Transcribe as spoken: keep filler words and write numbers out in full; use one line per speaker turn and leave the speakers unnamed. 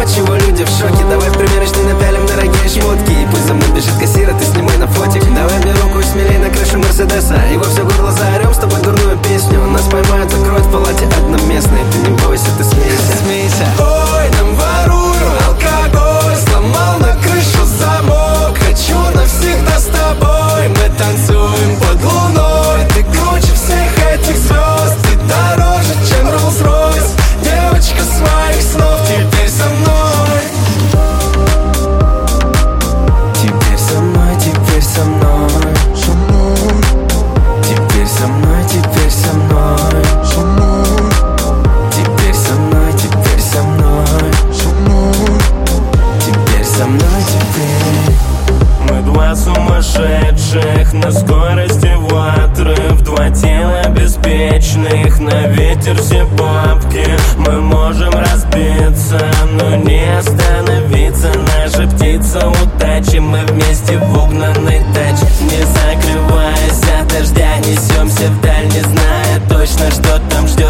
чего люди в шоке. Давай в примерочной напялим дорогие шмотки, и пусть за мной бежит кассир, а ты снимай на фотик. Давай мне руку и смелей на крышу Мерседеса, и во все горло заорем с тобой дурную песню. Нас поймают, закроют в палате одноместной. Ты не бойся, ты смейся, смейся. Ой, нам ворую алкоголь, сломал на крышу замок. Хочу навсегда с тобой, мы танцуем под луной. Ты круче всех этих звезд, ты дороже, чем Rolls-Royce. Девочка своих снов, теперь со мной. Теперь со мной, теперь со мной, со мной. Теперь со мной, теперь со мной, со мной. Теперь со мной, теперь со мной, со мной. Теперь со мной, теперь.
Мы два сумасшедших на скорости в два тела беспечных, на ветер все бабки. Мы можем разбиться, но не остановиться. Наша птица удачи, мы вместе в угнанной тачке. Не закрываясь от дождя, несемся вдаль, не зная точно, что там ждет.